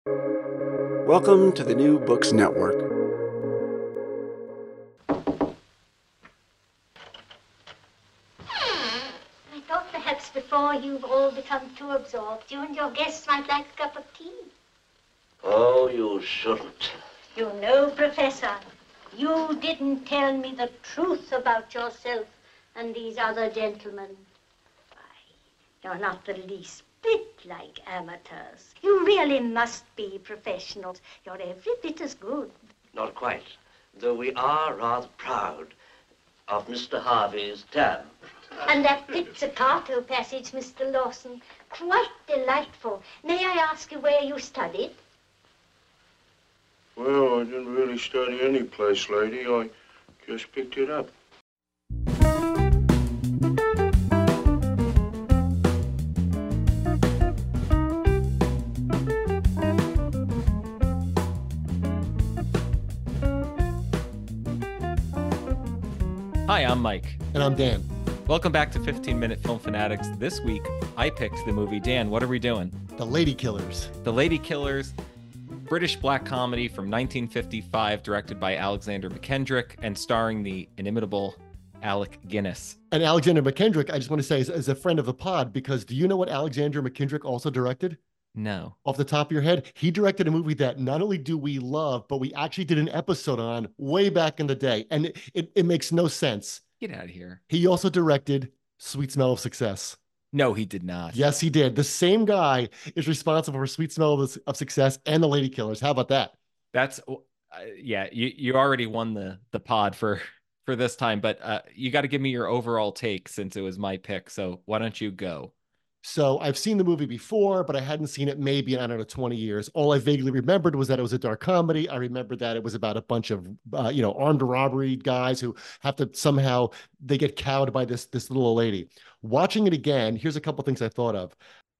Welcome to the New Books Network. I thought perhaps before you've all become too absorbed, you and your guests might like a cup of tea. Oh, you shouldn't. You know, Professor, you didn't tell me the truth about yourself and these other gentlemen. Why, you're not the least bit like amateurs. You really must be professionals. You're every bit as good. Not quite. Though we are rather proud of Mr. Harvey's term. And that pizzicato passage, Mr. Lawson, quite delightful. May I ask you where you studied? Well, I didn't really study any place, lady. I just picked it up. Hi, I'm Mike. And I'm Dan. Welcome back to 15-Minute Film Fanatics. This week, I picked the movie. Dan, what are we doing? The Lady Killers. The Lady Killers, British black comedy from 1955, directed by Alexander McKendrick and starring the inimitable Alec Guinness. And Alexander McKendrick, I just want to say, is a friend of the pod, because do you know what Alexander McKendrick also directed? No. Off the top of your head, he directed a movie that not only do we love, but we actually did an episode on way back in the day. And it makes no sense. Get out of here. He also directed Sweet Smell of Success. No, he did not. Yes, he did. The same guy is responsible for Sweet Smell of Success and The Lady Killers. How about that? That's, yeah, you already won the pod for this time, but you got to give me your overall take since it was my pick. So why don't you go? So I've seen the movie before, but I hadn't seen it maybe in, I don't know, 20 years. All I vaguely remembered was that it was a dark comedy. I remembered that it was about a bunch of, armed robbery guys who have to somehow, they get cowed by this little lady. Watching it again, here's a couple things I thought of.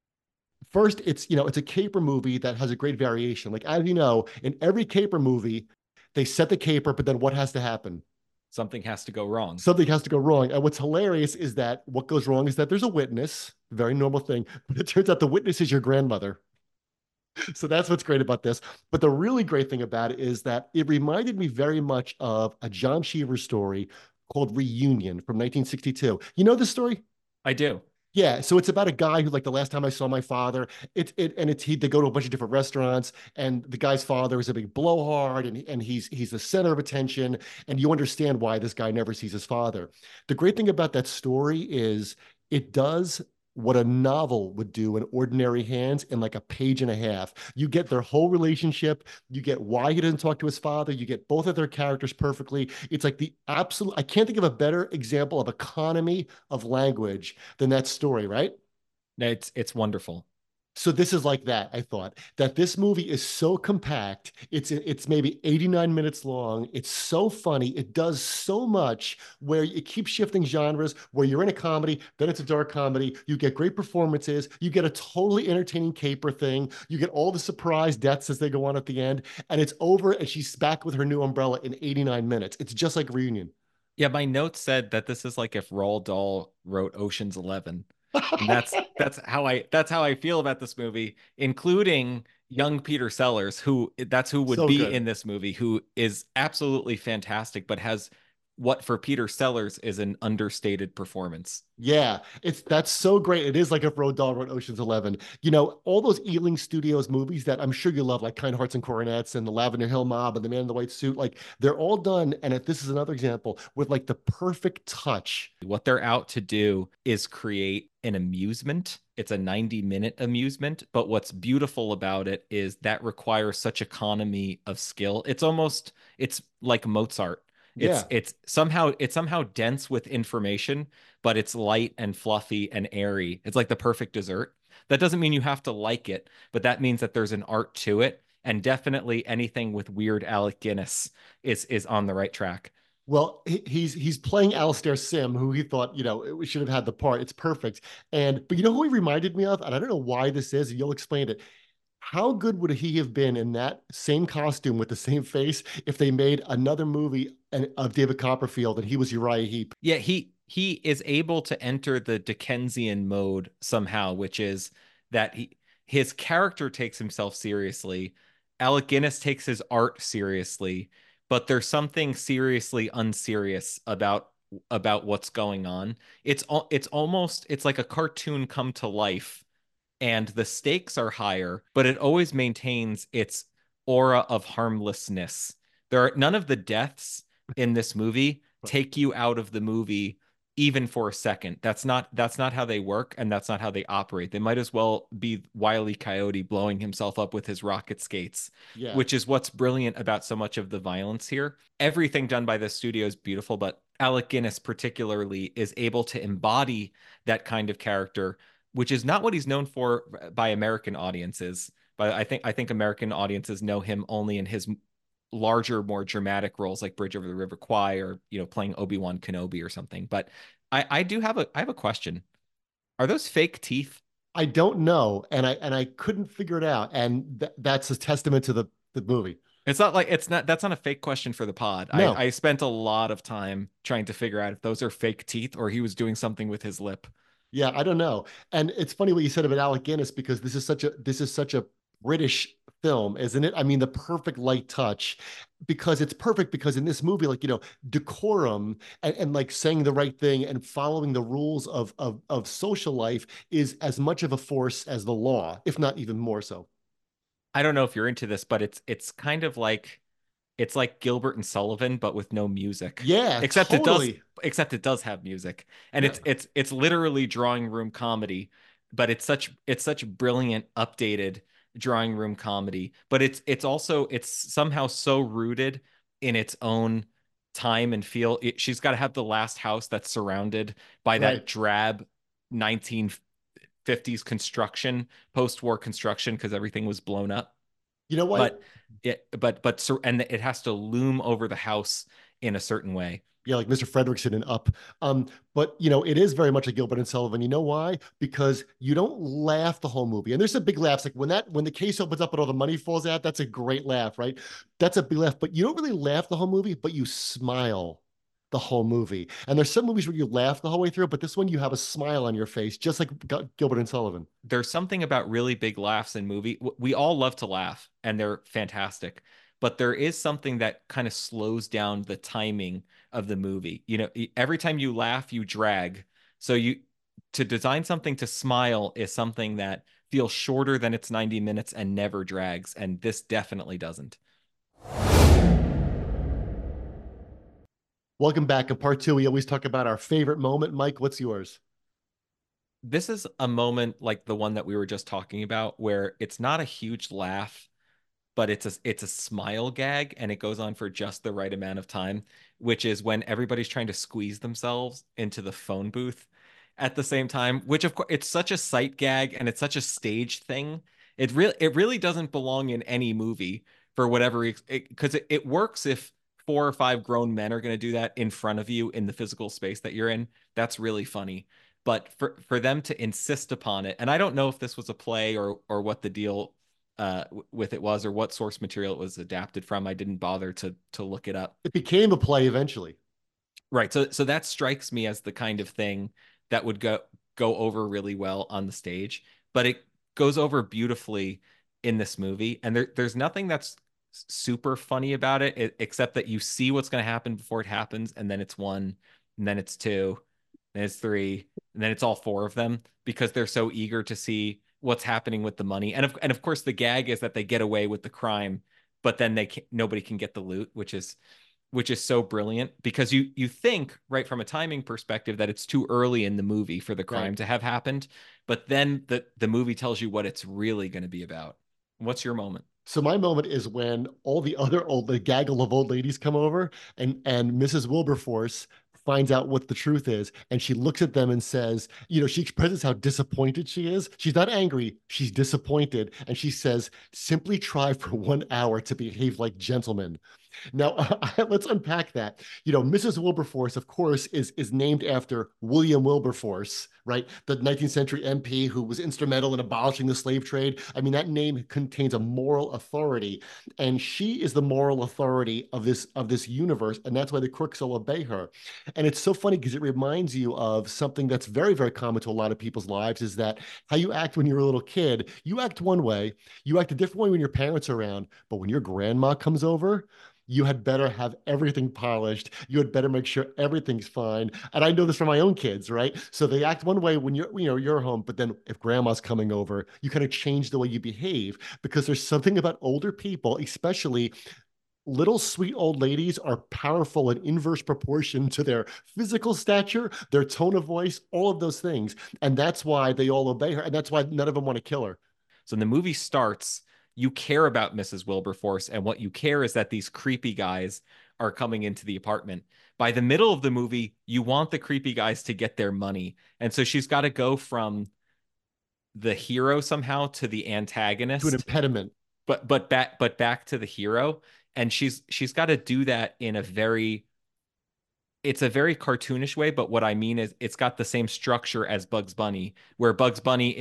First, it's a caper movie that has a great variation. Like, as you know, in every caper movie, they set the caper, but then what has to happen? Something has to go wrong. Something has to go wrong. And what's hilarious is that what goes wrong is that there's a witness, very normal thing, but it turns out the witness is your grandmother. So that's what's great about this. But the really great thing about it is that it reminded me very much of a John Cheever story called Reunion from 1962. You know this story? I do. Yeah, so it's about a guy who, like, the last time I saw my father, they go to a bunch of different restaurants, and the guy's father is a big blowhard, and he's the center of attention, and you understand why this guy never sees his father. The great thing about that story is it does what a novel would do in ordinary hands in like a page and a half. You get their whole relationship, you get why he doesn't talk to his father, you get both of their characters perfectly. It's like the absolute, I can't think of a better example of economy of language than that story, right? It's wonderful. So this is like that. I thought that this movie is so compact. It's maybe 89 minutes long. It's so funny. It does so much where it keeps shifting genres, where you're in a comedy, then it's a dark comedy. You get great performances. You get a totally entertaining caper thing. You get all the surprise deaths as they go on at the end, and it's over, and she's back with her new umbrella in 89 minutes. It's just like Reunion. Yeah, my notes said that this is like if Roald Dahl wrote Ocean's 11. And that's how I feel about this movie, including young Peter Sellers, who would So be good. in this movie, who is absolutely fantastic, but has what for Peter Sellers is an understated performance. Yeah, that's so great. It is like if Roald Dahl wrote Ocean's 11. All those Ealing Studios movies that I'm sure you love, like Kind Hearts and Coronets and The Lavender Hill Mob and The Man in the White Suit, like they're all done. And if this is another example with like the perfect touch. What they're out to do is create an amusement. It's a 90-minute amusement, but what's beautiful about it is that requires such economy of skill. It's like Mozart. Yeah. It's somehow dense with information, but it's light and fluffy and airy. It's like the perfect dessert. That doesn't mean you have to like it, but that means that there's an art to it. And definitely anything with weird Alec Guinness is on the right track. Well, he's playing Alistair Sim, who he thought, it should have had the part. It's perfect. But you know who he reminded me of? And I don't know why this is, and you'll explain it. How good would he have been in that same costume with the same face if they made another movie of David Copperfield and he was Uriah Heep? Yeah, he is able to enter the Dickensian mode somehow, which is that his character takes himself seriously. Alec Guinness takes his art seriously, but there's something seriously unserious about what's going on. It's almost it's like a cartoon come to life, and the stakes are higher, but it always maintains its aura of harmlessness. There are none of the deaths in this movie take you out of the movie even for a second. That's not how they work, and that's not how they operate. They might as well be Wile E. Coyote blowing himself up with his rocket skates, Yeah. which is what's brilliant about so much of the violence here. Everything done by this studio is beautiful, but Alec Guinness particularly is able to embody that kind of character, which is not what he's known for by American audiences. But I think American audiences know him only in his larger, more dramatic roles like Bridge over the River Kwai, or playing Obi-Wan Kenobi or something. But I have a question. Are those fake teeth? I don't know, and I couldn't figure it out, and that's a testament to the movie. That's not a fake question for the pod. No. I spent a lot of time trying to figure out if those are fake teeth or he was doing something with his lip. Yeah, I don't know. And it's funny what you said about Alec Guinness, because this is such a British film, isn't it? I mean, the perfect light touch, because it's perfect, because in this movie, like, decorum and like saying the right thing and following the rules of social life is as much of a force as the law, if not even more so. I don't know if you're into this, but it's kind of like it's like Gilbert and Sullivan, but with no music. Yeah, Except totally. except it does have music. And Yeah. it's literally drawing room comedy, but it's such brilliant updated drawing room comedy. But it's somehow so rooted in its own time and feel. She's got to have the last house that's surrounded by Right. that drab 1950s construction, post-war construction, because everything was blown up. You know what? And it has to loom over the house in a certain way. Yeah, like Mr. Fredrickson and Up. But it is very much a Gilbert and Sullivan. You know why? Because you don't laugh the whole movie. And there's some big laughs. Like when the case opens up and all the money falls out, that's a great laugh, right? That's a big laugh. But you don't really laugh the whole movie, but you smile the whole movie. And there's some movies where you laugh the whole way through, but this one you have a smile on your face, just like Gilbert and Sullivan. There's something about really big laughs in movie. We all love to laugh, and they're fantastic. But there is something that kind of slows down the timing of the movie. Every time you laugh, you drag. So to design something to smile is something that feels shorter than its 90 minutes and never drags. And this definitely doesn't. Welcome back. In part two, we always talk about our favorite moment. Mike, what's yours? This is a moment like the one that we were just talking about, where it's not a huge laugh, but it's a smile gag, and it goes on for just the right amount of time, which is when everybody's trying to squeeze themselves into the phone booth at the same time, which of course it's such a sight gag and it's such a stage thing. It really doesn't belong in any movie for whatever, because it works if four or five grown men are going to do that in front of you in the physical space that you're in. That's really funny. But for them to insist upon it, and I don't know if this was a play or what the deal with it was, or what source material it was adapted from. I didn't bother to look it up. It became a play eventually. Right. So that strikes me as the kind of thing that would go over really well on the stage, but it goes over beautifully in this movie. And there's nothing that's super funny about it, except that you see what's going to happen before it happens, and then it's one, and then it's two, then it's three, and then it's all four of them, because they're so eager to see what's happening with the money. And of course the gag is that they get away with the crime, but then nobody can get the loot, which is so brilliant, because you think, right, from a timing perspective, that it's too early in the movie for the crime Right. to have happened, but then the movie tells you what it's really going to be about. What's your moment? So my moment is when all the gaggle of old ladies come over, and Mrs. Wilberforce finds out what the truth is, and she looks at them and says, she expresses how disappointed she is. She's not angry, she's disappointed, and she says, "Simply try for 1 hour to behave like gentlemen." Now, let's unpack that. Mrs. Wilberforce, of course, is named after William Wilberforce, right? The 19th century MP who was instrumental in abolishing the slave trade. I mean, that name contains a moral authority, and she is the moral authority of this universe, and that's why the crooks will obey her. And it's so funny because it reminds you of something that's very, very common to a lot of people's lives, is that how you act when you're a little kid, you act one way, you act a different way when your parents are around, but when your grandma comes over, you had better have everything polished. You had better make sure everything's fine. And I know this from my own kids, right? So they act one way when you're home, but then if grandma's coming over, you kind of change the way you behave, because there's something about older people, especially little sweet old ladies, are powerful in inverse proportion to their physical stature, their tone of voice, all of those things. And that's why they all obey her. And that's why none of them want to kill her. So when the movie starts, you care about Mrs. Wilberforce, and what you care is that these creepy guys are coming into the apartment. By the middle of the movie, you want the creepy guys to get their money. And so she's got to go from the hero somehow to the antagonist. To an impediment. But back to the hero. And she's got to do that in a very cartoonish way, but what I mean is it's got the same structure as Bugs Bunny, where Bugs Bunny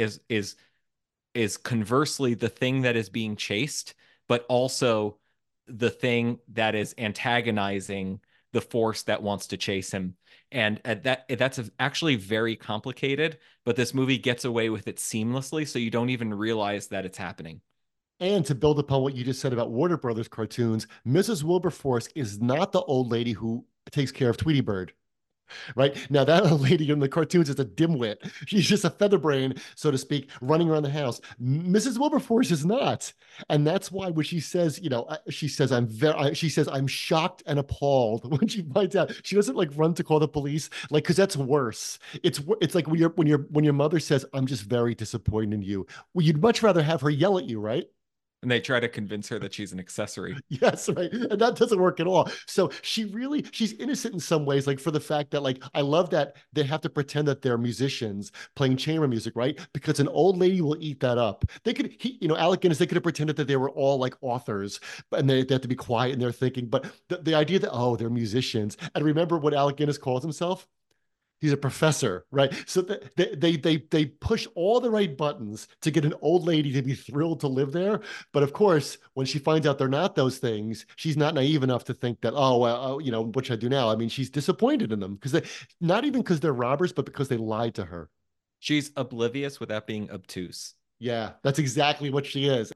is conversely the thing that is being chased, but also the thing that is antagonizing the force that wants to chase him. And that's actually very complicated, but this movie gets away with it seamlessly, so you don't even realize that it's happening. And to build upon what you just said about Warner Brothers cartoons, Mrs. Wilberforce is not the old lady who takes care of Tweety Bird. Right now, that old lady in the cartoons is a dimwit. She's just a featherbrain, so to speak, running around the house. Mrs. Wilberforce is not, and that's why when she says, she says I'm shocked and appalled when she finds out. She doesn't like run to call the police, like, because that's worse. It's like when your mother says, I'm just very disappointed in you. Well, you'd much rather have her yell at you, right? And they try to convince her that she's an accessory. Yes, right. And that doesn't work at all. So she's innocent in some ways, like for the fact that, like, I love that they have to pretend that they're musicians playing chamber music, right? Because an old lady will eat that up. Alec Guinness, they could have pretended that they were all like authors, and they have to be quiet in their thinking. But the idea that, oh, they're musicians. And remember what Alec Guinness calls himself? He's a professor, right? So they push all the right buttons to get an old lady to be thrilled to live there. But of course, when she finds out they're not those things, she's not naive enough to think that, oh, well, what should I do now? I mean, she's disappointed in them because not even because they're robbers, but because they lied to her. She's oblivious without being obtuse. Yeah, that's exactly what she is.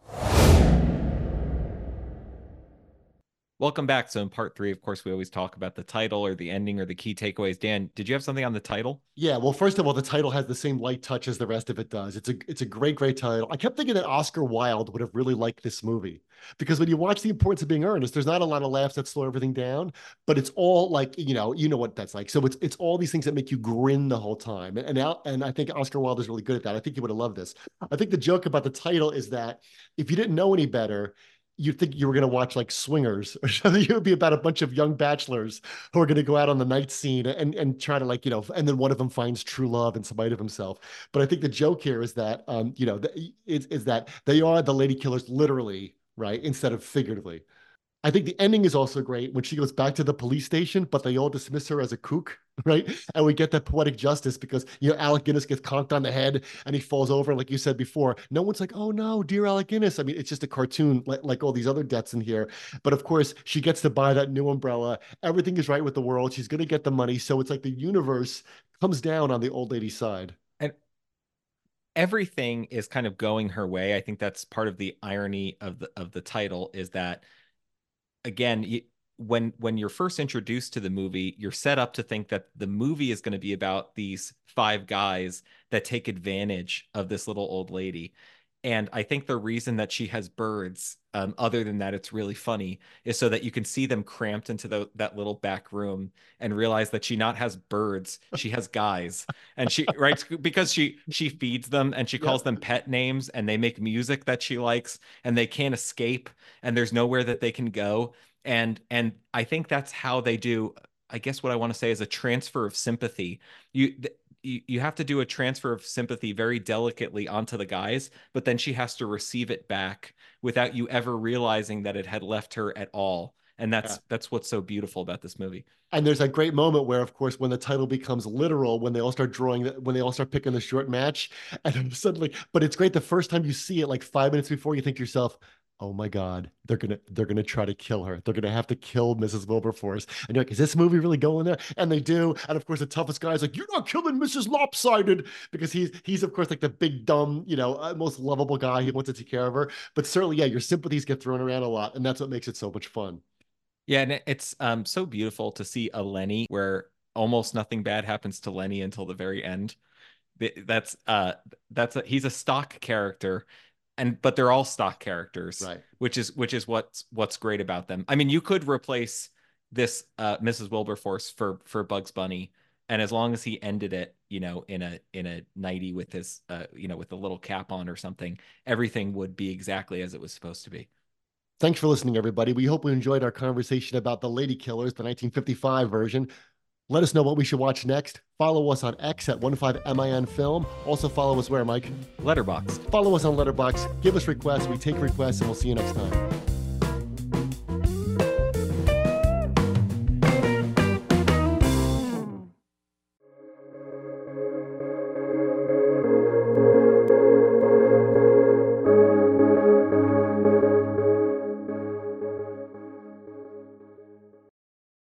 Welcome back. So in part 3, of course, we always talk about the title or the ending or the key takeaways. Dan, did you have something on the title? Yeah, well, first of all, the title has the same light touch as the rest of it does. It's a great, great title. I kept thinking that Oscar Wilde would have really liked this movie, because when you watch The Importance of Being Earnest, there's not a lot of laughs that slow everything down, but it's all like, you know what that's like. So it's all these things that make you grin the whole time. And I think Oscar Wilde is really good at that. I think you would have loved this. I think the joke about the title is that if you didn't know any better, you'd think you were going to watch like Swingers, or something. It would be about a bunch of young bachelors who are going to go out on the night scene and try to, like, and then one of them finds true love in spite of himself. But I think the joke here is that, is that they are the lady killers literally, right? Instead of figuratively. I think the ending is also great when she goes back to the police station, but they all dismiss her as a kook, right? And we get that poetic justice because, Alec Guinness gets conked on the head and he falls over. And like you said before, no one's like, oh no, dear Alec Guinness. I mean, it's just a cartoon like all these other deaths in here. But of course, she gets to buy that new umbrella. Everything is right with the world. She's going to get the money. So it's like the universe comes down on the old lady's side. And everything is kind of going her way. I think that's part of the irony of the title, is that, again, when you're first introduced to the movie, you're set up to think that the movie is going to be about these 5 guys that take advantage of this little old lady. And I think the reason that she has birds, other than that it's really funny, is so that you can see them cramped into that little back room and realize that she not has birds, she has guys. And she, right, because she feeds them and she calls them pet names, and they make music that she likes, and they can't escape, and there's nowhere that they can go. And I think that's how they do, I guess what I want to say is a transfer of sympathy. You have to do a transfer of sympathy very delicately onto the guys, but then she has to receive it back without you ever realizing that it had left her at all. And that's what's so beautiful about this movie. And there's that great moment where, of course, when the title becomes literal, when they all start when they all start picking the short match, and suddenly, but it's great the first time you see it, like 5 minutes before, you think to yourself, oh my God, they're gonna try to kill her. They're gonna have to kill Mrs. Wilberforce. And you're like, is this movie really going there? And they do. And of course, the toughest guy is like, you're not killing Mrs. Lopsided, because he's of course like the big dumb, most lovable guy. He wants to take care of her. But certainly, yeah, your sympathies get thrown around a lot, and that's what makes it so much fun. Yeah, and it's so beautiful to see a Lenny where almost nothing bad happens to Lenny until the very end. He's a stock character, but they're all stock characters, right? Which is what's great about them. I mean, you could replace this Mrs. Wilberforce for Bugs Bunny, and as long as he ended it, in a nightie with his with a little cap on or something, everything would be exactly as it was supposed to be. Thanks for listening, everybody. We hope you enjoyed our conversation about The Lady Killers, the 1955 version. Let us know what we should watch next. Follow us on X at 15MIN Film. Also follow us where, Mike? Letterboxd. Follow us on Letterboxd. Give us requests. We take requests, and we'll see you next time.